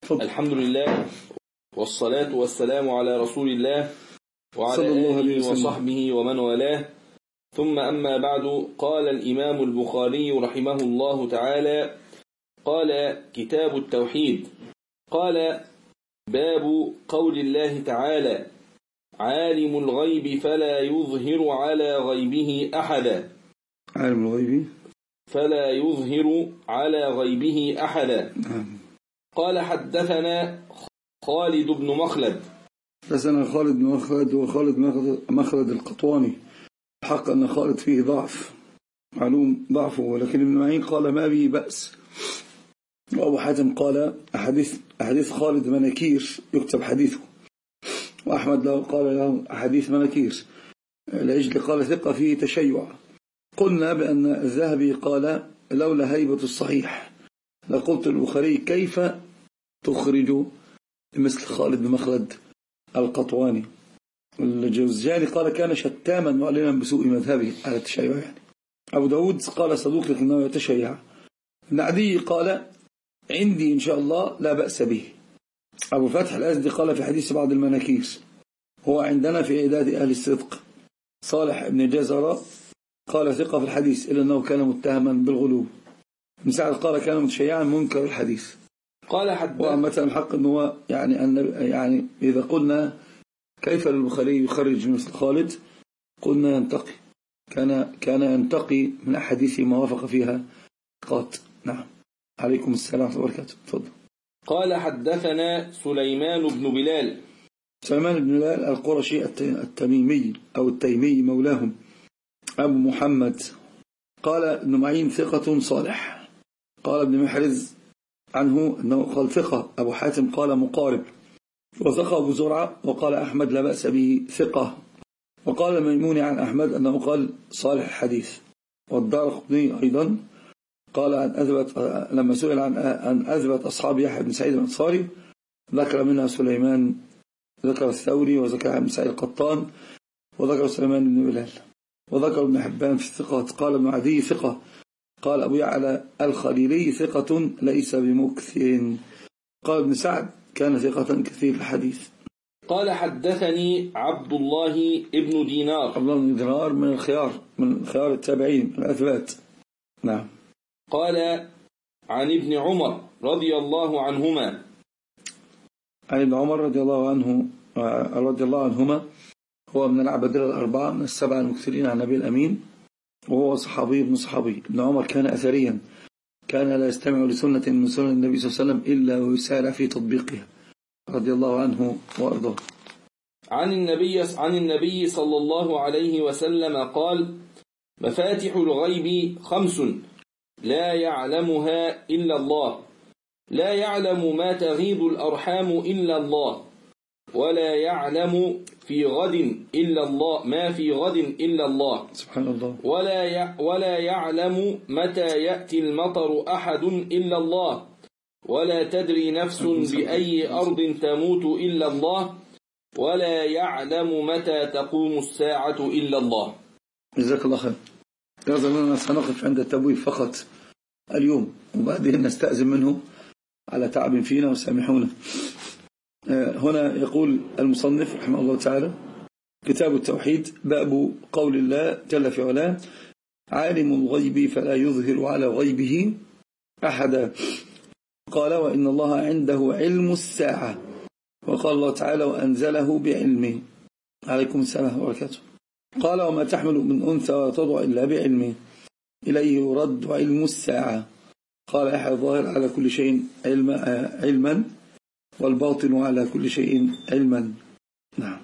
الحمد لله والصلاة والسلام على رسول الله وعلى آله وصحبه ومن والاه، ثم أما بعد. قال الإمام البخاري رحمه الله تعالى: قال كتاب التوحيد. قال: باب قول الله تعالى: عالم الغيب فلا يظهر على غيبه أحدا. عالم الغيب فلا يظهر على غيبه أحدا. قال: حدثنا خالد بن مخلد. حدثنا خالد بن مخلد وخالد مخلد القطواني. الحق أن خالد فيه ضعف، معلوم ضعفه، ولكن ابن معين قال ما به بأس. وأبو حاتم قال أحاديث خالد مناكير يكتب حديثه، وأحمد له قال له أحاديث مناكير. العجل قال ثقة فيه تشيع. قلنا بأن الذهبي قال لولا هيبة الصحيح لقلت البخاري كيف تخرج مثل خالد بن مخلد القطواني. الجوزجاني قال كان شتاما معلنا بسوء مذهبه على التشيع يعني. أبو داود قال صدوق لكنه يتشيع. ابن عدي قال عندي إن شاء الله لا بأس به. أبو فتح الأزدي قال في حديث بعض المناكير هو عندنا في إعداد أهل الصدق. صالح بن جزرة قال ثقة في الحديث إلا أنه كان متهما بالغلو. ابن سعد قال كان متشيعا منكر الحديث. قال حدث. ومثلا الحق أنه يعني إذا قلنا كيف للبخاري يخرج مثل خالد قلنا ينتقي، كان ينتقي من أحاديث ما وافق فيها قات. نعم. عليكم السلام ورحمة الله وبركاته. تفضل. قال: حدثنا سليمان بن بلال. سليمان بن بلال القرشي التميمي أو التيمي مولاهم أبو محمد. قال ابن معين ثقة صالح. قال ابن محرز عنه أنه قال ثقة. أبو حاتم قال مقارب. وثقة أبو زرعة وقال أحمد لا بأس به ثقة. وقال الميموني عن أحمد أنه قال صالح الحديث. والدارقطني أيضا قال أن أثبت لما سئل عن أثبت أصحاب يحيى بن سعيد الأنصاري ذكر منها سليمان، ذكر الثوري وذكر ابن سعيد القطان وذكر سليمان بن بلال وذكر ابن حبان في الثقات. قال ابن عدي ثقة. قال أبو يعلى الخليلي ثقة ليس بمكث. قال ابن سعد كان ثقة كثير الحديث. قال: حدثني عبد الله ابن دينار. عبد الله بن دينار من خيار التابعين الأثبات. نعم. قال: عن ابن عمر رضي الله عنهما. عن ابن عمر رضي الله عنهما هو من العبادلة الأربعة من السبعة المكثرين عن النبي الأمين، وهو صحابي ابن صحابي. ابن عمر كان أثريا، كان لا يستمع لسنة من سنن النبي صلى الله عليه وسلم إلا ويسارع في تطبيقها رضي الله عنه وأرضاه. عن النبي صلى الله عليه وسلم قال: مفاتح الغيب 5 لا يعلمها إلا الله، لا يعلم ما تغيض الأرحام إلا الله، ولا يعلم في غد إلا الله ما في غد إلا الله، سبحان الله، ولا يعلم متى يأتي المطر أحد إلا الله، ولا تدري نفس بأي أرض تموت إلا الله، ولا يعلم متى تقوم الساعة إلا الله. جزاك الله خير. يظل سنقف عند التبويب فقط اليوم، وبعدين نستأذن منه على تعب فينا وسامحونا. هنا يقول المصنف رحمه الله تعالى: كتاب التوحيد. باب قول الله جل في علاه: عالم الغيب فلا يظهر على غيبه أحدا. قال: وإن الله عنده علم الساعة. وقال الله تعالى: وأنزله بعلمه. عليكم السلام وبركاته. قال: وما تحمل من أنثى وتضع إلا بعلمه، إليه يرد علم الساعة. قال: يحيى الظاهر على كل شيء علما والباطن على كل شيء علما. نعم.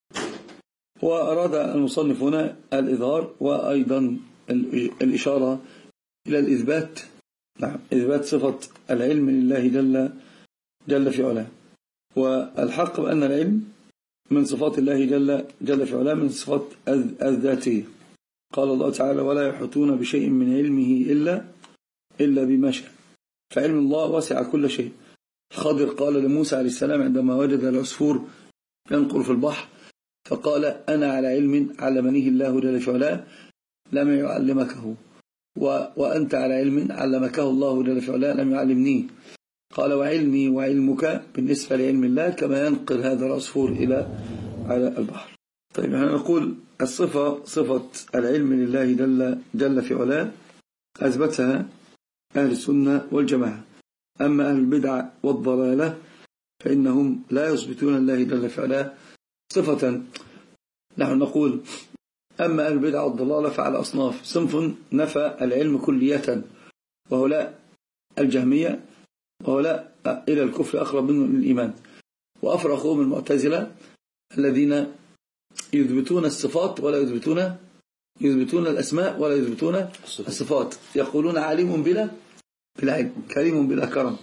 وأراد المصنف هنا الإظهار وأيضا الإشارة إلى الإثبات. نعم، إثبات صفة العلم لله جل في علاه. والحق بأن العلم من صفات الله جل في علاه، من صفات الذاتية. قال الله تعالى: ولا يحيطون بشيء من علمه إلا بما شاء. فعلم الله واسع كل شيء. الخضر قال لموسى عليه السلام عندما وجد العصفور ينقر في البحر فقال: أنا على علم علمنيه الله جل في علاه لم يعلمكه، وأنت على علم علمكه الله جل في علاه لم يعلمنيه. قال وعلمي وعلمك بالنسبة لعلم الله كما ينقل هذا العصفور على البحر. طيب احنا نقول صفة العلم لله جل في علاه أثبتها أهل السنة والجماعة. أما أهل البدع والضلالة فإنهم لا يثبتون الله جل في علاه صفة. نحن نقول أما أهل البدع والضلالة فعلى أصناف: صنف نفى العلم كلية وهؤلاء الجهمية، وهؤلاء إلى الكفر أقرب منهم من الإيمان، وأفرقوا من المعتزلة الذين يثبتون الصفات ولا يثبتون الأسماء ولا يثبتون الصفات، يقولون عالم بلا علم، كريم بلا كرم.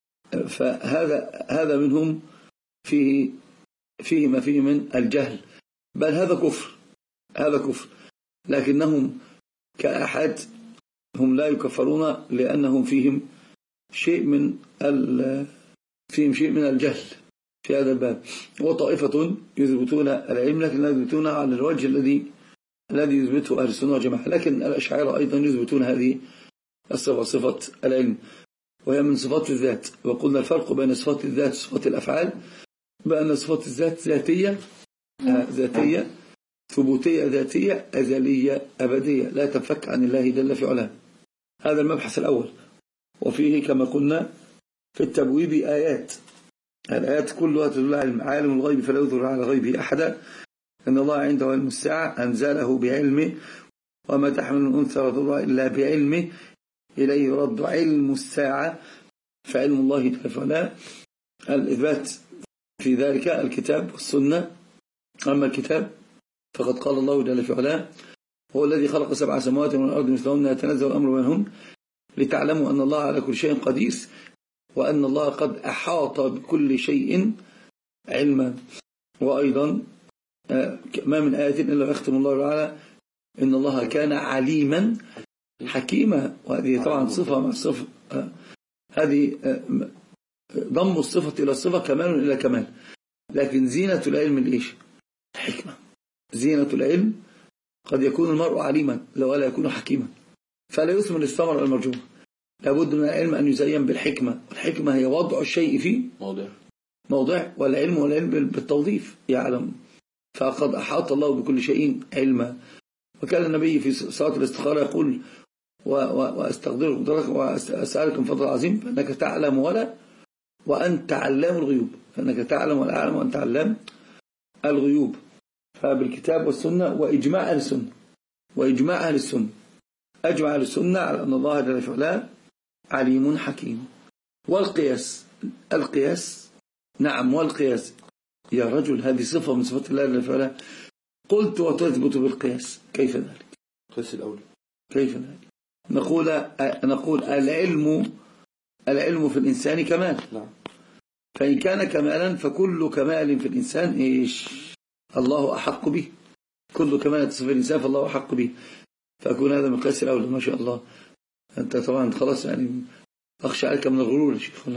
فهذا منهم فيه ما فيه من الجهل، بل هذا كفر. لكنهم كأحد هم لا يكفرون لأنهم فيهم شيء من الجهل في هذا الباب. وطائفة يثبتون العلم لكن لا يثبتون على الوجه الذي يثبته أهل السنة والجماعة. لكن الأشاعرة أيضا يثبتون هذه الصفة، صفة العلم، وهي من صفات الذات. وقلنا الفرق بين صفات الذات وصفات الأفعال بأن صفات الذات ذاتية ثبوتية ذاتية أزلية أبدية لا تنفك عن الله جل في علاه. هذا المبحث الأول. وفيه كما قلنا في التبويب الآيات كلها تدل على عالم الغيب فلا يظهر على غيبه أحدا، إن الله عنده علم الساعة أنزله بعلمه وما تحمل من أنثى ولا إلا بعلمه إليه يرد علم الساعة فعلم الله جل في علاه. الإثبات في ذلك الكتاب والسنة. أما الكتاب فقد قال الله جل في علاه: هو الذي خلق 7 سماوات من الأرض مثلهن يتنزل الأمر بينهن لتعلموا أن الله على كل شيء قدير وأن الله قد أحاط بكل شيء علما. وأيضا ما من آية إلا يختم الله تعالى إن الله كان عليما حكيما. وهذه طبعا صفة مع صفة، هذه ضم الصفة إلى الصفة كمال إلى كمال. لكن زينة العلم الإيش؟ الحكمة. زينة العلم قد يكون المرء عليما لو لا يكون حكيما، فلا يثمر الثمر المرجوة. لابد من العلم أن يزين بالحكمة، والحكمة هي وضع الشيء في موضع، والعلم بالتوظيف يعلم. فقد أحاط الله بكل شيء علما. وكان النبي في صلاة الاستخارة يقول: وأستغفرك قدرك وأسألك من فضل العظيم فإنك تعلم وأنت علام الغيوب، فإنك تعلم ولا أعلم وأنت علام الغيوب. فبالكتاب والسنة وإجماع أهل السنة أجمع أهل السنة على أن الله جل في علاه عليم حكيم. والقياس نعم، والقياس يا رجل هذه صفة من صفات الله جل في علاه. قلت وتثبت بالقياس، كيف ذلك؟ قياس الأول كيف ذلك؟ نقول العلم في الإنسان كمال. نعم. فإن كان كمالا فكل كمال في الإنسان إيش؟ الله أحق به. كل كمال تصف الإنسان فالله أحق به. فأكون هذا من قياس الأول. ما شاء الله، أنت طبعا خلاص يعني أخشى عليك من الغرور يا شيخ.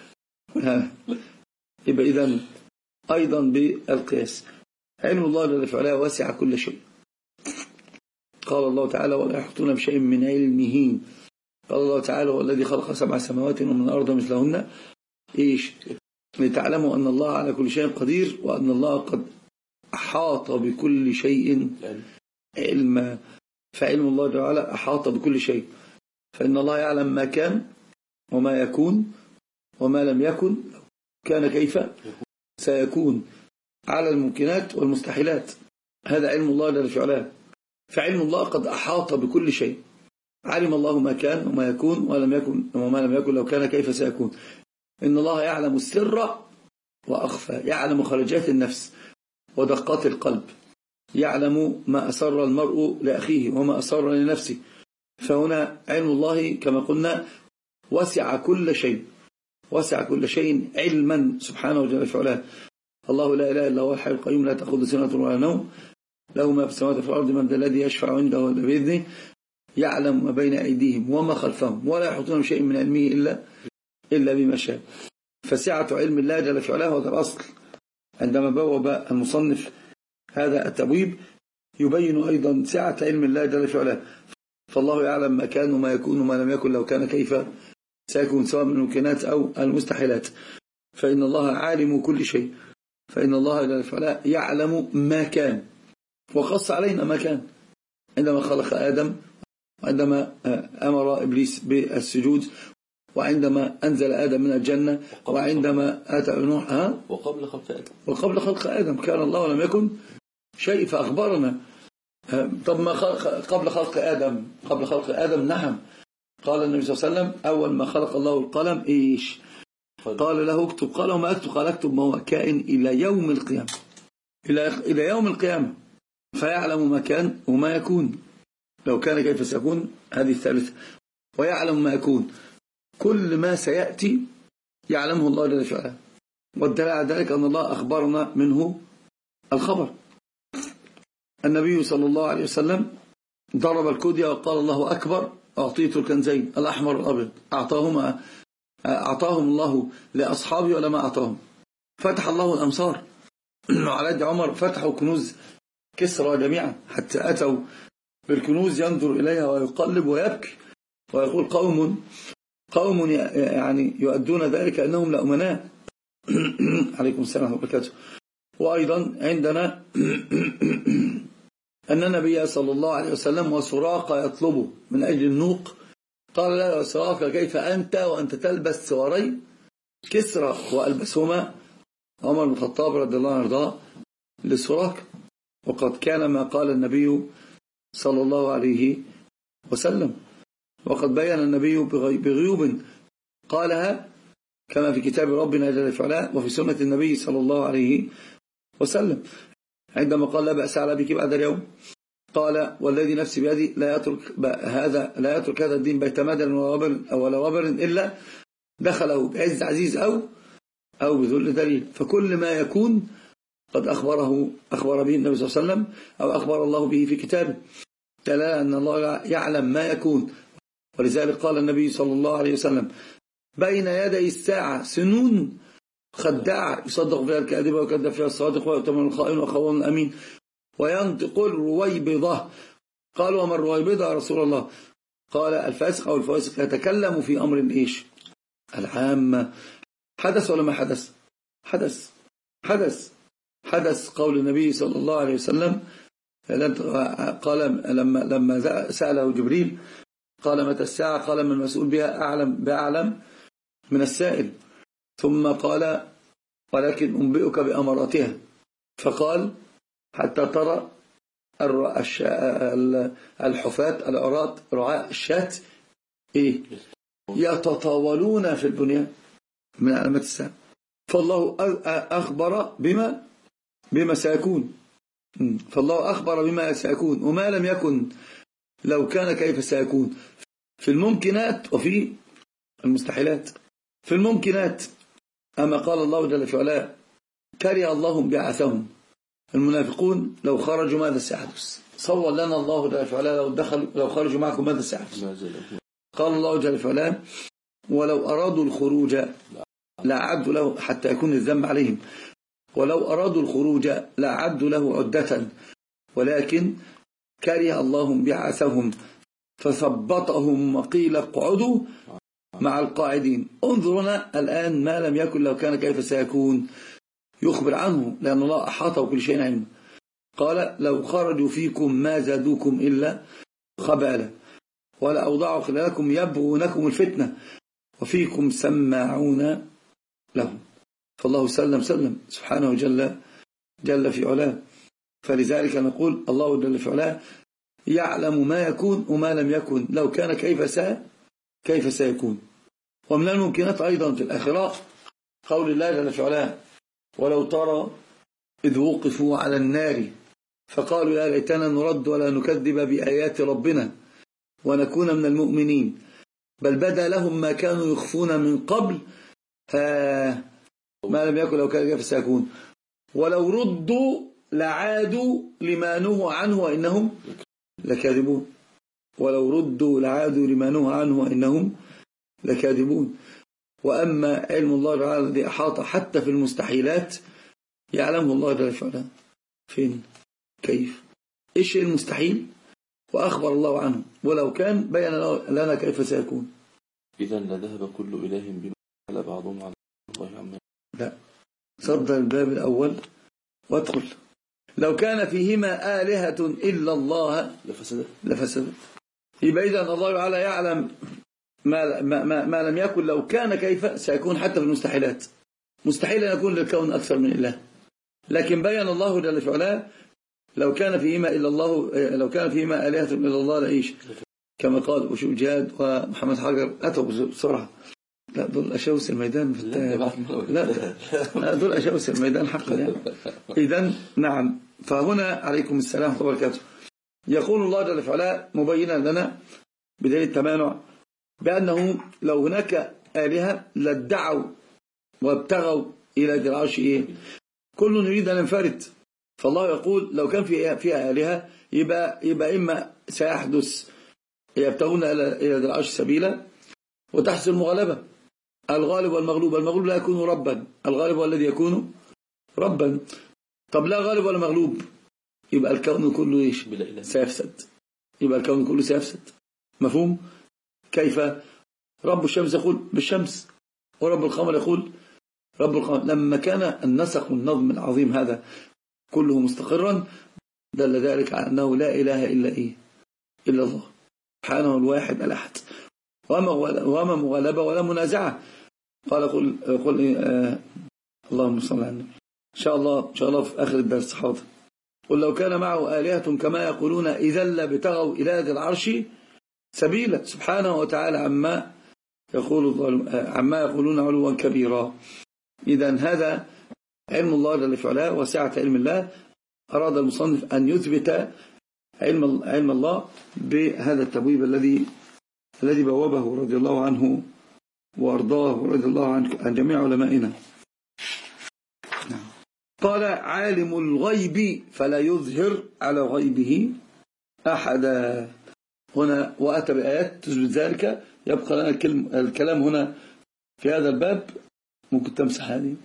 يبقى إذن أيضا بالقياس علم الله جل في علاه واسع كل شيء. قال الله تعالى: ولا يحيطون بشيء من علمه. قال الله تعالى: والذي خلق 7 سماوات ومن الأرض مثلهن إيش؟ لتعلموا أن الله على كل شيء قدير وأن الله قد أحاط بكل شيء علما. فعلم الله تعالى أحاط بكل شيء، فإن الله يعلم ما كان وما يكون وما لم يكن كان كيف سيكون على الممكنات والمستحيلات. هذا علم الله جل في علاه. فعلم الله قد أحاط بكل شيء. علم الله ما كان وما يكون وما لم يكن لو كان كيف سيكون. إن الله يعلم السر وأخفى، يعلم خرجات النفس ودقات القلب، يعلم ما أسر المرء لأخيه وما أسر لنفسه. فهنا علم الله كما قلنا وسع كل شيء علما سبحانه وجل في علاه. الله لا إله إلا هو الحي القيوم لا تأخذه سنة ولا نوم، له ما في السماوات وفي الأرض، من ذا الذي يشفع عنده إلا بإذنه، يعلم ما بين أيديهم وما خلفهم ولا يحيطون بشيء من علمه إلا بما شاء. فسعة علم الله جل في علاه هذا الأصل. عندما بوب المصنف هذا التبويب يبين أيضا سعة علم الله جل في علاه. فالله يعلم ما كان وما يكون وما لم يكن لو كان كيف سيكون، سواء من الممكنات أو المستحيلات. فإن الله عالم كل شيء، فإن الله جل وعلا يعلم ما كان، وقص علينا ما كان عندما خلق آدم، وعندما أمر إبليس بالسجود، وعندما أنزل آدم من الجنة، وعندما أتى نوح وقبل خلق آدم كان الله لم يكن شيء فأخبرنا. طب ما قبل خلق آدم نعم، قال النبي صلى الله عليه وسلم أول ما خلق الله القلم إيش؟ قال له اكتب، قال وما أكتب؟ قال اكتب ما هو كائن إلى يوم القيامة، إلى يوم القيامة. فيعلم ما كان وما يكون، لو كان كيف سيكون، هذه الثالثة. ويعلم ما يكون، كل ما سيأتي يعلمه الله جل وعلا. والدليل على ذلك أن الله أخبرنا منه الخبر. النبي صلى الله عليه وسلم ضرب الكدية وقال الله أكبر، أعطيت الكنزين الأحمر والأبيض، أعطاهم الله لأصحابي ولا ما أعطاهم؟ فتح الله الأمصار على يد عمر، فتحوا كنوز كسرى جميعا، حتى أتوا بالكنوز ينظر إليها ويقلب ويبكي ويقول قوم يعني يؤدون ذلك أنهم لأمناء. عليكم السلام ورحمة الله وبركاته. وأيضا عندنا أن النبي صلى الله عليه وسلم وسراقة يطلبه من أجل النوق، قال لا يا سراقة كيف أنت وأنت تلبس سواري كسرى وألبسهما عمر بن الخطاب رضي الله عنه للسراقة. وقد كان ما قال النبي صلى الله عليه وسلم، وقد بيّن النبي بغيوب قالها كما في كتاب ربنا جل وعلا وفي سنة النبي صلى الله عليه وسلم، عندما قال لا بأس على بك بعد اليوم، قال والذي نفسي بيدي لا يترك هذا الدين بيت مدن ولا وبر إلا دخله بعز عزيز أو بذل دليل. فكل ما يكون قد أخبر به النبي صلى الله عليه وسلم أو أخبر الله به في كتابه، دلالة أن الله يعلم ما يكون. ولذلك قال النبي صلى الله عليه وسلم بين يدي الساعة سنون خداعة يصدق فيها الكاذب ويكذب فيها الصادق ويؤتمن الخائن وخوان الأمين وينطق الرويبضة. قالوا وما الرويبضة يا رسول الله؟ قال الفاسق أو الفاسق يتكلم في أمر إيش؟ العامة. حدث ولا ما حدث؟ حدث قول النبي صلى الله عليه وسلم قال لما سأله جبريل قال متى الساعة؟ قال من المسؤول بها أعلم من السائل. ثم قال ولكن أنبئك بأمراتها، فقال حتى ترى الحفاة العراة رعاء الشاة يتطاولون في البنيان من علامات الساعة. فالله أخبر بما سيكون، وما لم يكن لو كان كيف سيكون، في الممكنات وفي المستحيلات. في الممكنات أما قال الله جل وعلا كره الله بعثهم، المنافقون لو خرجوا ماذا سيحدث؟ صور لنا الله جل وعلا لو خرجوا معكم ماذا سيحدث؟ قال الله جل وعلا ولو أرادوا الخروج لأعدوا له، حتى يكون الذنب عليهم، ولو أرادوا الخروج لأعدوا له عدة ولكن كره الله بعثهم فثبطهم وقيل اقعدوا مع القاعدين. انظرنا الآن ما لم يكن لو كان كيف سيكون، يخبر عنه لأن الله أحاط بكل شيء علما. قال لو خرجوا فيكم ما زادوكم إلا خبالا ولا أوضعوا خلالكم يبغونكم الفتنة وفيكم سماعون لهم. فالله سلم سبحانه جل في علاه. فلذلك نقول الله جل في علاه يعلم ما يكون وما لم يكن لو كان كيف سيكون. ومن الممكنات أيضا في الآخرة قول الله جل في علاه ولو ترى إذ وقفوا على النار فقالوا يا ليتنا نرد ولا نكذب بآيات ربنا ونكون من المؤمنين بل بدا لهم ما كانوا يخفون من قبل ما لم يكن لو كان كيف سيكون. ولو ردوا لعادوا لما نهوا عنه وإنهم لكاذبون. ولو ردوا لعادوا لما نهوا عنه وإنهم لكاذبون. وأما علم الله تعالى الذي أحاط حتى في المستحيلات يعلمه الله جل وعلا فين كيف إيش المستحيل وأخبر الله عنه، ولو كان بين لنا كيف سيكون. إذا لذهب كل إله بما على بعضهم على الله عما. لا، صدر الباب الأول وادخل. لو كان فيهما آلهة إلا الله لفسدت. يبقى إذا الله تعالى يعلم ما لم يكن، لو كان كيف سيكون حتى في المستحيلات. مستحيل أن يكون للكون أكثر من الله، لكن بين الله جل وعلا لو كان فيهما إلا الله، لو كان فيهما آلهة إلا الله لإيش، كما قال وشو جاد ومحمد حجر أتوا بسرعة. لا دول أشوس الميدان لا دول أشوس الميدان حقا يعني. إذن نعم، فهنا عليكم السلام ورحمة الله وبركاته. يقول الله جل وعلا مبينا لنا بدليل التمانع بأنه لو هناك آلهة لادعوا وابتغوا إلى ذي العرش إيه؟ كل يريد أن ينفرد. فالله يقول لو كان فيها آلهة يبقى إما سيحدث يبتغون إلى ذي العرش سبيلا وتحصل المغالبة، الغالب والمغلوب. المغلوب لا يكون ربا، الغالب هو الذي يكون ربا. طب لا غالب ولا مغلوب، يبقى الكون كله إيش؟ سيفسد. يبقى الكون كله سيفسد. مفهوم؟ كيف؟ رب الشمس يقول بالشمس، ورب القمر يقول رب القمر. لما كان النسق النظم العظيم هذا كله مستقرا دل ذلك على أنه لا إله إلا الله سبحانه الواحد الأحد، وما مغالبة ولا منازعة. قال قل اللهم صل على النبي. إن شاء الله في آخر الدرس. حاضر. قل لو كان معه آلهة كما يقولون إذا لابتغوا إلى ذي العرش سبيلا سبحانه وتعالى عما يقولون علوا كبيرا. إذن هذا علم الله جل وعلا وسعة علم الله. أراد المصنف أن يثبت علم الله بهذا التبويب الذي بوابه رضي الله عنه وأرضاه ورضي الله عن جميع علمائنا. قال عالم الغيب فلا يظهر على غيبه أحدا. هنا وأتى بآيات تثبت ذلك. يبقى لنا الكلام هنا في هذا الباب. ممكن تمسح هذه.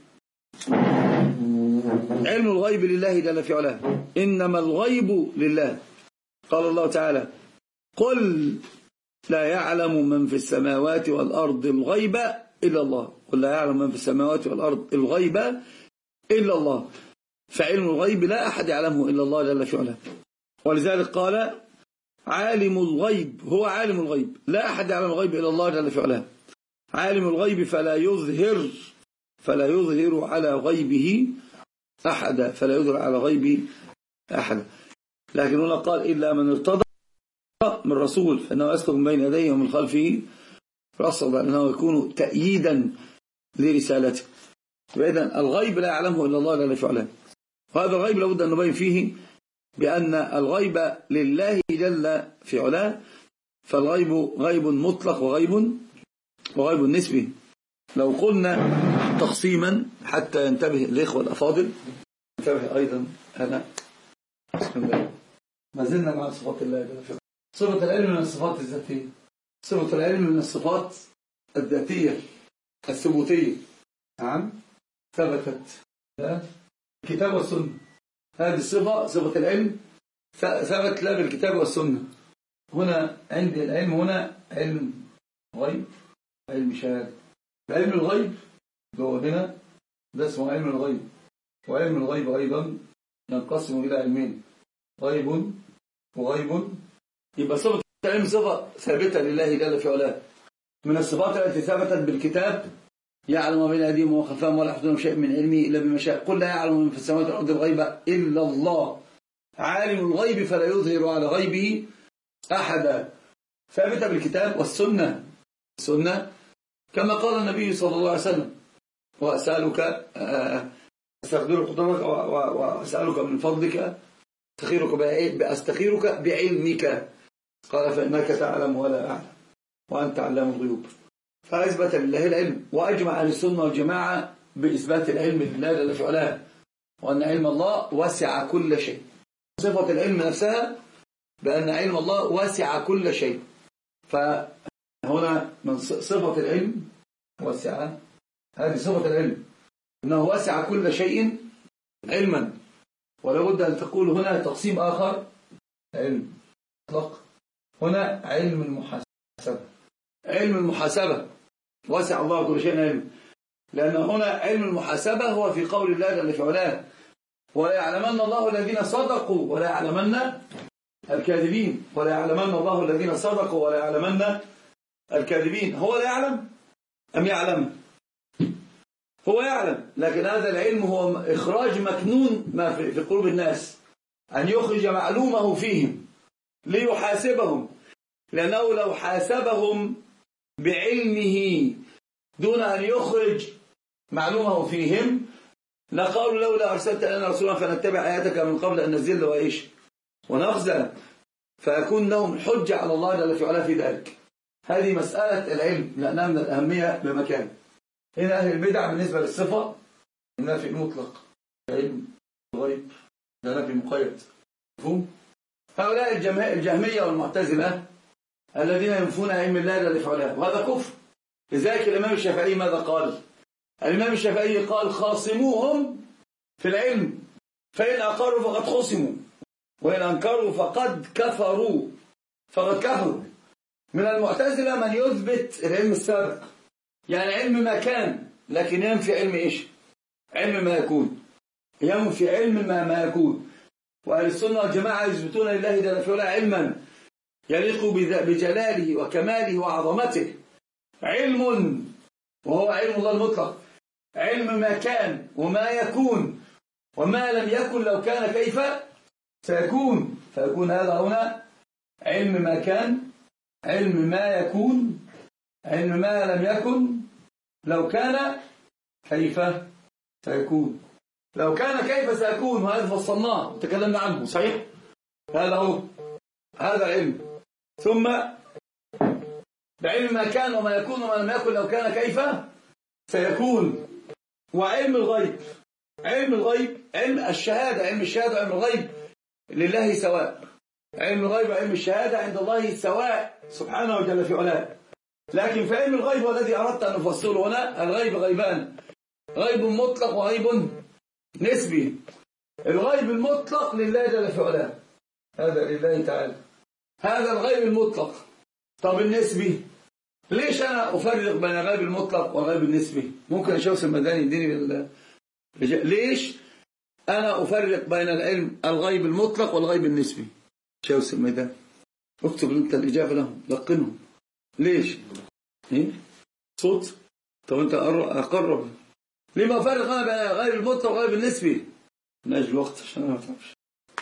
علم الغيب لله جل في علاه، إنما الغيب لله. قال الله تعالى قل لا يعلم من في السماوات والأرض الغيب إلا الله. قل لا يعلم من في السماوات والأرض الغيب إلا الله. فعلم الغيب لا أحد يعلمه إلا الله جل في علاه. ولذلك قال عالم الغيب، هو عالم الغيب، لا أحد يعلم الغيب إلا الله جل في علاه. عالم الغيب فلا يظهر على غيبه أحدا، فلا يظهر على غيبه أحدا. لكن هنا قال إلا من ارتضى من رسول فإنه يسلك من بين يديه ومن خلفه رصدا، أنه يكون تأييدا لرسالته. فإذن الغيب لا يعلمه إلا الله جل في علاه. وهذا الغيب لابد أن نبين فيه بأن الغيب لله جل في علاه. فالغيب غيب مطلق وغيب نسبي. لو قلنا تقسيما حتى ينتبه الإخوة الأفاضل، انتبه أيضا أنا بسم الله. ما زلنا مع صفات الله جل في علاه. صفة العلم من الصفات الذاتية، صفة العلم من الصفات الذاتية الثبوتية. نعم ثبتت الكتاب والسنة. هذه الصفة صفة العلم ثبت لا بالكتاب والسنة. هنا عندي العلم هنا علم غيب علم شهادة. علم الغيب هو هنا ده اسمه علم الغيب. وعلم الغيب أيضا ينقسم إلى علمين، غيب وغيب. يبقى صفة العلم صفة ثابتة لله جل في علاه، من الصفات التي ثبتت بالكتاب. يعلم ما بين أيديهم وما خلفهم ولا يحيطون بشيء من علمه إلا بما شاء. قل لا يعلم من في السماوات والأرض الغيب إلا الله. عالم الغيب فلا يظهر على غيبه أحدا. ثابتة بالكتاب والسنة. السنة كما قال النبي صلى الله عليه وسلم وأسألك وأسألك من فضلك أستخيرك بعلمك. قال فإنك تعلم ولا أعلم وأنت علام الغيوب. فأثبت لله العلم. وأجمع أهل السنة والجماعة بإثبات العلم لله جل في علاه، وأن علم الله وسع كل شيء. صفة العلم نفسها بأن علم الله وسع كل شيء. فهنا من صفة العلم وسع، هذه صفة العلم أنه وسع كل شيء علما. ولا بد أن تقول هنا تقسيم آخر علم مطلق، هنا علم المحاسبة. علم المحاسبة، وسع الله كل شيء علما، لأن هنا علم المحاسبة هو في قول الله جل في علاه ولا يعلمن الله الذين صدقوا ولا يعلمن الكاذبين، ولا يعلمن الله الذين صدقوا ولا يعلمن الكاذبين. هو لا يعلم أم يعلم؟ هو يعلم، لكن هذا العلم هو إخراج مكنون ما في قلوب الناس، أن يخرج معلومه فيهم ليحاسبهم، لأنه لو حاسبهم بعلمه دون أن يخرج معلومه فيهم لقالوا لولا أرسلت لنا رسولا فنتبع آياتك من قبل أن نزل وإيش ونخزى، فيكون لهم حجة على الله جل في علاه في ذلك. هذه مسألة العلم لأنها من الأهمية بمكان. هنا أهل البدع بالنسبة للصفة النفي المطلق، علم الغيب ده نفي مقيد، مفهوم؟ هؤلاء الجهمية والمعتزلة الذين ينفون علم الله جل في علاه، وهذا كفر. لذلك الإمام الشافعي ماذا قال؟ الإمام الشافعي قال خاصموهم في العلم فإن أقروا فقد خصموا وإن أنكروا فقد كفروا. من المعتزلة من يثبت العلم السابق، يعني علم ما كان، لكن ينفي علم إيش؟ علم ما يكون، ينفي علم ما يكون. وأهل السنة والجماعة يثبتون لله جل في علاه علما يليق بجلاله وكماله وعظمته، علم وهو علم الله المطلق، علم ما كان وما يكون وما لم يكن لو كان كيف سيكون، فيكون هذا هنا علم ما كان، علم ما يكون، علم ما لم يكن لو كان كيف سيكون. لو كان كيف سيكون وهذا فصلناه وتكلمنا عنه، صحيح؟ هذا هو هذا العلم. ثم بعلم ما كان وما يكون وما لم يكن لو كان كيف سيكون. وعلم الغيب، علم الغيب، علم الشهادة، علم الشهادة وعلم الغيب لله سواء، علم الغيب وعلم الشهادة عند الله سواء سبحانه وجل في علاه. لكن في علم الغيب والذي أردت أن نفصله هنا، الغيب غيبان، غيب مطلق وغيب نسبي. الغيب المطلق لله جل في علاه، هذا لله تعالى، هذا الغيب المطلق. طب النسبي، ليش أنا أفرق بين الغيب المطلق والغيب النسبي؟ ممكن الشمس المدني يديني ليش أنا أفرق بين العلم الغيب المطلق والغيب النسبي؟ شمس الميدان اكتب أنت الإجابة لهم، لقنهم. ليش؟ إيه؟ صوت؟ طب أنت أقرب. لما أفرق أنا بين الغيب المطلق والغيب النسبي؟ نجل الوقت عشان ما أفهمش.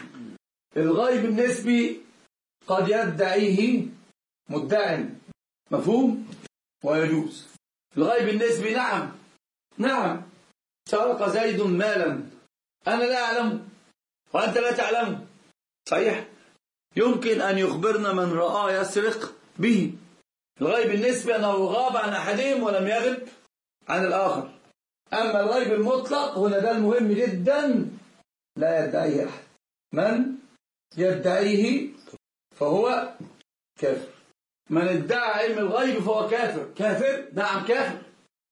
الغيب النسبي قد يدعيه مدعي، مفهوم؟ ويجوز. الغيب النسبي نعم سرق زيد مالا، أنا لا أعلم وأنت لا تعلم، صحيح؟ يمكن أن يخبرنا من رآه يسرق به. الغيب النسبي أنه غاب عن أحدهم ولم يغب عن الآخر. أما الغيب المطلق هنا ده المهم جدا، لا يدعيه أحد، من يدعيه فهو كافر. من ادعى علم الغيب فهو كافر، نعم كافر،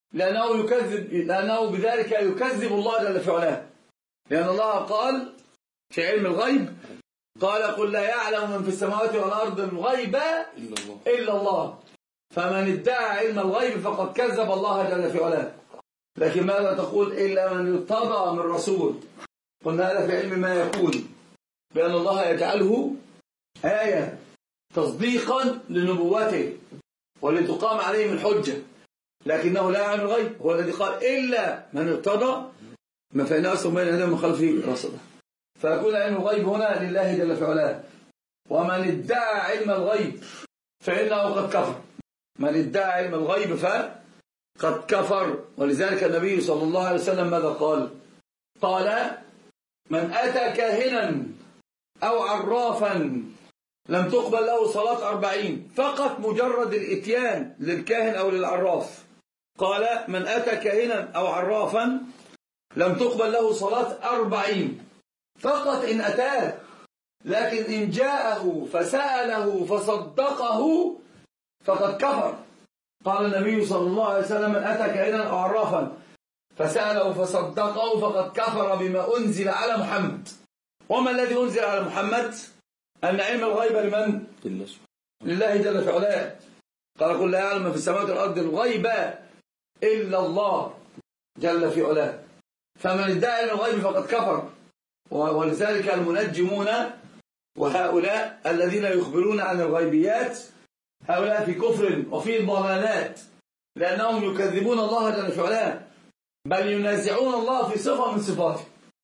لأنه بذلك يكذب الله جل في علاه، لأن الله قال في علم الغيب قال قل لا يعلم من في السماوات والأرض الغيب إلا الله. فمن ادعى علم الغيب فقد كذب الله جل في علاه. لكن ماذا تقول؟ إلا من ارتضى من رسول. قلنا هذا في علم ما يكون، بأن الله يجعله آية تصديقا لنبوته ولتقام عليهم الحجة، لكنه لا يعلم الغيب. هو الذي قال إلا من ارتضى ما فإن أصلا بين هذا من خلفه رصدا. فيكون علم الغيب هنا لله جل في علاه. ومن ادعى علم الغيب فإنه قد كفر. من ادعى علم الغيب فقد كفر. ولذلك النبي صلى الله عليه وسلم ماذا قال؟ قال من أتى كاهنا أو عرافا لم تقبل له صلاة 40. فقط مجرد الاتيان للكاهن أو للعراف. قال من أتى كاهنا أو عرافا لم تقبل له صلاة 40 فقط إن أتاه. لكن إن جاءه فسأله فصدقه فقد كفر. قال النبي صلى الله عليه وسلم من أتى كاهنا أو عرافا فسأله فصدقه فقد كفر بما أنزل على محمد. وما الذي أنزل على محمد؟ أن علم الغيب لمن؟ لله جل في علاه. قال قل لا يعلم ما في السماوات والأرض الغيب إلا الله جل في علاه. فمن ادعى علم الغيب فقد كفر. ولذلك المنجمون وهؤلاء الذين يخبرون عن الغيبيات هؤلاء في كفر وفي ضلالات، لأنهم يكذبون الله جل في علاه، بل ينازعون الله في صفة من صفاته،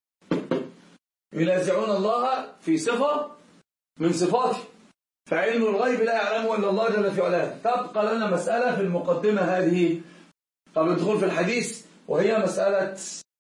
ينازعون الله في صفة من صفاته. فعلم الغيب لا يعلمه إلا الله جل في علاه. تبقى لنا مسألة في المقدمة هذه قبل الدخول في الحديث، وهي مسألة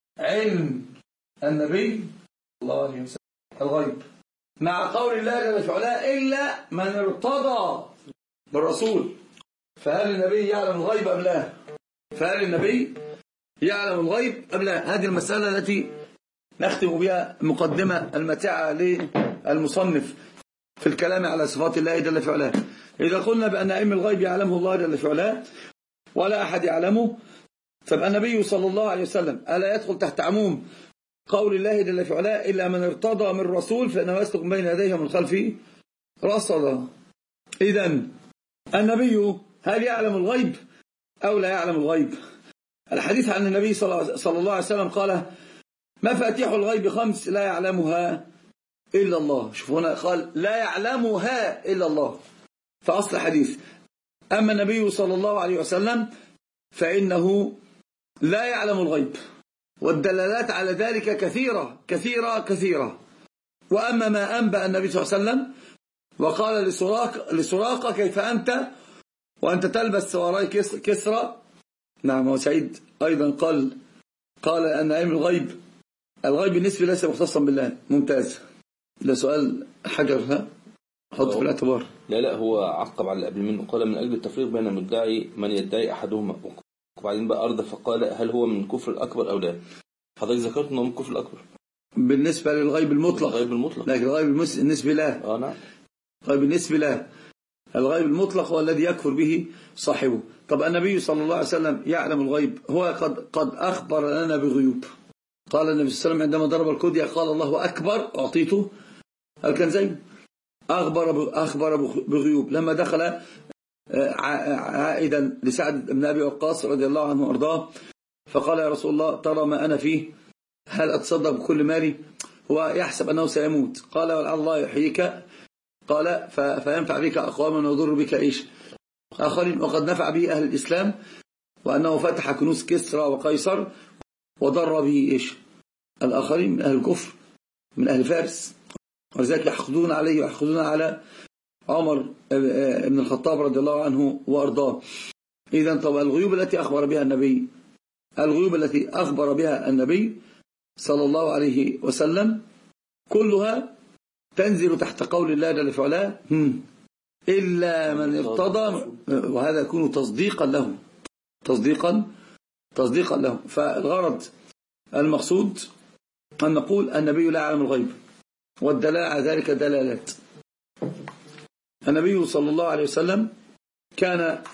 علم النبي الله عليه وسلم الغيب، مع قول الله جل في علاه إلا من ارتضى بالرسول. فهل النبي يعلم الغيب أم لا؟ فهل النبي يعلم الغيب أم لا؟ هذه المسألة التي نختم بها مقدمة المتاعة للمصنف في الكلام على صفات الله جل في علاه. إذا قلنا بأن علم الغيب يعلمه الله جل في علاه ولا أحد يعلمه، فبقى النبي صلى الله عليه وسلم ألا يدخل تحت عموم قول الله جل في علاه إلا من ارتضى من رسول فإنه يسلك بين يديه ومن خلفه رصدا. إذن النبي هل يعلم الغيب أو لا يعلم الغيب؟ الحديث عن النبي صلى الله عليه وسلم قال مفاتيح الغيب 5 لا يعلمها إلا الله. شوفوا هنا قال لا يعلمها إلا الله فأصل الحديث. أما النبي صلى الله عليه وسلم فإنه لا يعلم الغيب، والدلالات على ذلك كثيرة كثيرة كثيرة. وأما ما أنبأ النبي صلى الله عليه وسلم وقال لسراقة كيف أنت وأنت تلبس سواري كسرى. نعم، وسعيد أيضا قال أن علم الغيب بالنسبة ليس مختصا بالله. ممتاز، ده سؤال حجر، ها حط في الاعتبار. لا هو عقب على اللي قبل منه، قال من أجل التفريق بين مدعي من يدعي أحدهما، وبعدين بقى أرض فقال هل هو من الكفر الأكبر أو لا. حضرتك ذكرت أنه من الكفر الأكبر بالنسبة للغيب المطلق، لكن الغيب بالنسبة له نعم، الغيب بالنسبة له الغيب المطلق هو الذي يكفر به صاحبه. طب النبي صلى الله عليه وسلم يعلم الغيب، هو قد أخبر لنا بغيوب. قال النبي صلى الله عليه وسلم عندما ضرب الكدية قال الله أكبر أعطيته الكنزين. أخبر بغيوب. لما دخل عائدا لسعد بن أبي وقاص رضي الله عنه وأرضاه فقال يا رسول الله ترى ما أنا فيه، هل أتصدق بكل مالي؟ هو يحسب أنه سيموت. قال ولعل الله يحييك، قال فينفع بك أقواما ويضر بك آخرين. وقد نفع به أهل الإسلام، وأنه فتح كنوز كسرى وقيصر وضر به الآخرين من أهل الكفر من أهل فارس. ولذلك يحقدون عليه ويحقدون على عمر بن الخطاب رضي الله عنه وأرضاه. إذن طب الغيوب التي أخبر بها النبي صلى الله عليه وسلم كلها تنزل تحت قول الله جل في علاه إلا من ارتضى، وهذا يكون تصديقا له. فالغرض المقصود أن نقول النبي لا يعلم الغيب، والدلالة على ذلك دلالات. النبي صلى الله عليه وسلم كان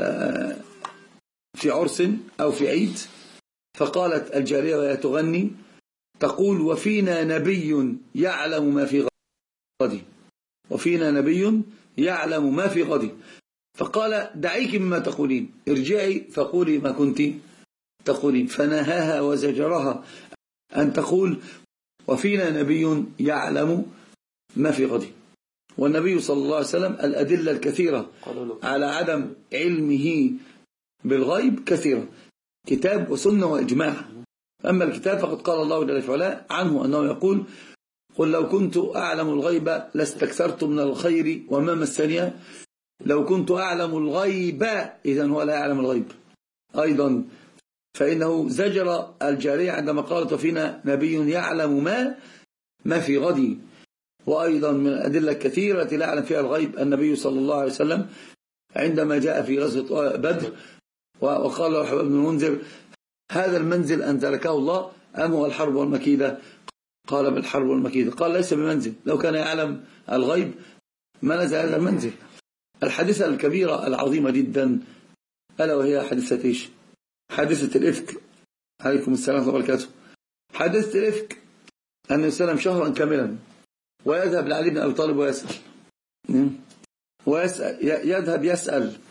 في عرس أو في عيد، فقالت الجارية وهي تغني تقول وفينا نبي يعلم ما في غد، وفينا نبي يعلم ما في غد. فقال دعيك مما تقولين، ارجعي فقولي ما كنت تقولين. فنهاها وزجرها أن تقول وفينا نبي يعلم ما في غد. والنبي صلى الله عليه وسلم الأدلة الكثيرة على عدم علمه بالغيب كثيرة، كتاب وسنة وإجماع. أما الكتاب فقد قال الله جل وعلا عنه أنه يقول قل لو كنت أعلم الغيب لاستكثرت من الخير وما مسني. لو كنت أعلم الغيب، إذن هو لا يعلم الغيب أيضا. فإنه زجر الجارية عندما قالت وفينا نبي يعلم ما في غد. وأيضا من الأدلة الكثيرة التي لا يعلم فيها الغيب النبي صلى الله عليه وسلم عندما جاء في غزوة بدر وقال له حباب بن المنذر هذا المنزل أنزلكه الله أم هو الحرب والمكيدة؟ قال بالحرب والمكيدة. قال ليس بمنزل، لو كان يعلم الغيب ما نزل هذا المنزل. الحادثة الكبيرة العظيمة جدا ألا وهي حادثة حادثة الإفك. عليكم السلام ورحمة الله وبركاته. حادثة الإفك أن يسلم شهرا كاملا ويذهب لعلي بن أبي طالب ويسأل يذهب يسأل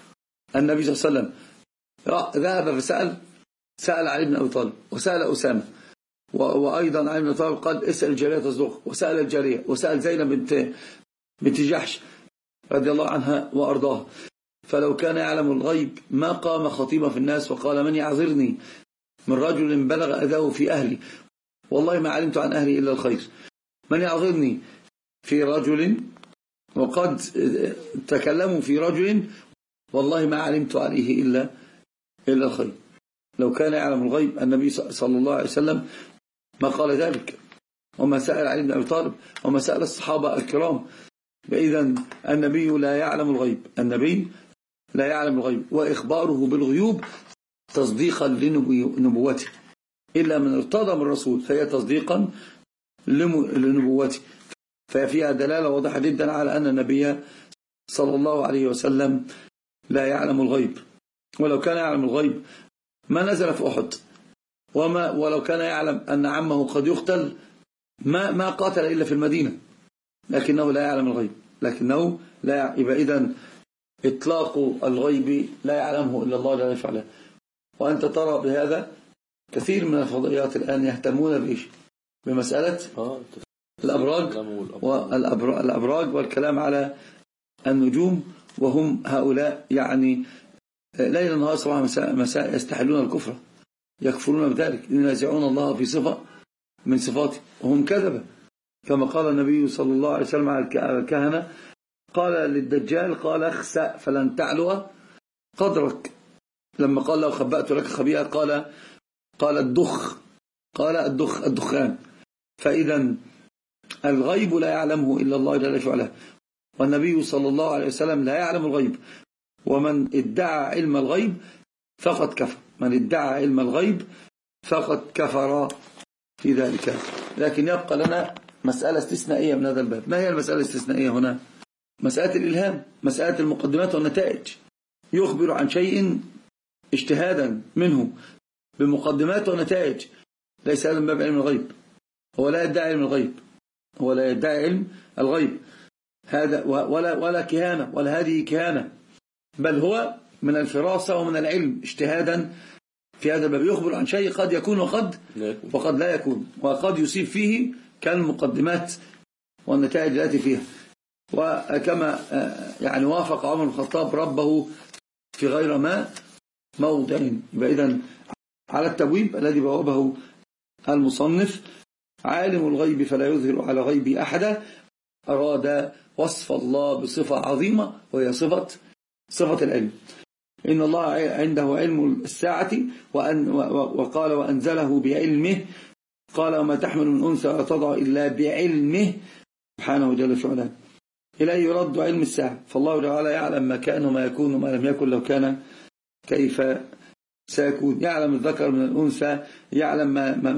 النبي صلى الله عليه وسلم ذهب سأل علي بن أبي طالب وسأل أسامة، وأيضا علي بن أبي طالب قال اسأل الجارية تصدق، وسأل الجارية، وسأل زينب بنت جحش رضي الله عنها وأرضاها. فلو كان يعلم الغيب ما قام خطيبا في الناس وقال من يعذرني من رجل بلغ أذاه في أهلي والله ما علمت عن أهلي إلا الخير، من يعذرني في رجل وقد تكلموا في رجل والله ما علمت عليه إلا الخير. لو كان يعلم الغيب النبي صلى الله عليه وسلم ما قال ذلك، وما سأل علي بن أبي طالب، وما سأل الصحابة الكرام. فإذا النبي لا يعلم الغيب، النبي لا يعلم الغيب، وإخباره بالغيوب تصديقا لنبوته، إلا من ارتضى من الرسول فهي تصديقا لنبوته. ففيها دلالة واضحة جدا على أن النبي صلى الله عليه وسلم لا يعلم الغيب. ولو كان يعلم الغيب ما نزل في أحد، ولو كان يعلم أن عمه قد يقتل ما قاتل إلا في المدينة، لكنه لا يعلم الغيب، لكنه لا يبقى إذن إطلاق الغيب لا يعلمه إلا الله جل وعلا. وأنت ترى بهذا كثير من الفضائيات الآن يهتمون بإيش؟ بمسألة الأبراج والكلام على النجوم، وهم هؤلاء يعني ليلا نهار صباحا مساء يستحلون الكفر، يكفرون بذلك، ينازعون الله في صفة من صفاته وهم كذبة، كما قال النبي صلى الله عليه وسلم على الكهنة، قال للدجال قال اخسأ فلن تعلو قدرك، لما قال له خبأت لك خبيئة قال الدخان. فإذا الغيب لا يعلمه إلا الله جل وعلا، والنبي صلى الله عليه وسلم لا يعلم الغيب، ومن ادعى علم الغيب فقد كفر، من ادعى علم الغيب فقد كفر في ذلك. لكن يبقى لنا مسألة استثنائية من هذا الباب. ما هي المسألة الاستثنائية هنا؟ مسألة الإلهام، مسألة المقدمات والنتائج. يخبر عن شيء اجتهادا منه بمقدمات ونتائج، ليس هذا من باب علم الغيب، هو لا يدعي علم الغيب، هو لا يدعي علم الغيب هذا، ولا كهانة، ولا هذه كهانة، بل هو من الفراسة ومن العلم اجتهادا في هذا الباب. يخبر عن شيء قد يكون وقد لا يكون، وقد يصيب فيه كالمقدمات والنتائج التي فيها. وكما يعني وافق عمر بن الخطاب ربه في غير ما موضع. يبقى إذن على التبويب الذي بوابه المصنف عالم الغيب فلا يظهر على غيبه أحدا، أراد وصف الله بصفة عظيمة وهي صفة العلم. إن الله عنده علم الساعة وقال وأنزله بعلمه، قال وما تحمل من أنثى ولا تضع إلا بعلمه سبحانه جل وعلا. إليه يرد علم الساعة، فالله تعالى يعلم ما كان وما يكون وما لم يكن لو كان كيف سيكون، يعلم الذكر من الأنثى، يعلم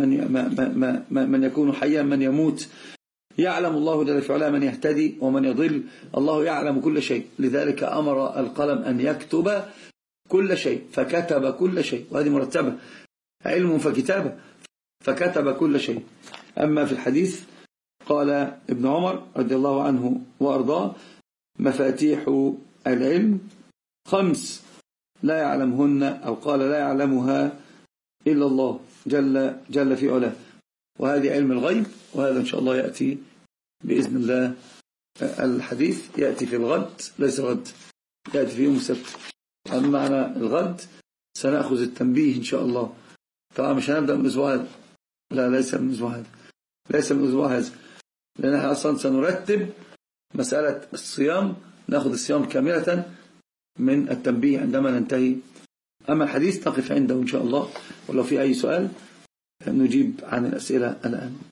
من يكون حيا من يموت، يعلم الله جل وعلا من يهتدي ومن يضل، الله يعلم كل شيء. لذلك أمر القلم أن يكتب كل شيء فكتب كل شيء، وهذه مرتبة، علم فكتابة، فكتب كل شيء. أما في الحديث قال ابن عمر رضي الله عنه وأرضاه مفاتيح العلم 5 لا يعلمهن، أو قال لا يعلمها إلا الله جل في علاه، وهذه علم الغيب. وهذا إن شاء الله يأتي بإذن الله، الحديث يأتي في الغد، ليس غد، يأتي في يوم السبت. أما معنا الغد سنأخذ التنبيه إن شاء الله. طبعا مش هنبدأ من الأسبوع هذا، لا ليس من الأسبوع هذا، ليس من الأسبوع هذا، لأن احنا أصلا سنرتب مسألة الصيام، نأخذ الصيام كاملة من التنبيه عندما ننتهي. أما الحديث نقف عنده إن شاء الله، ولو في أي سؤال نجيب عن الأسئلة الآن.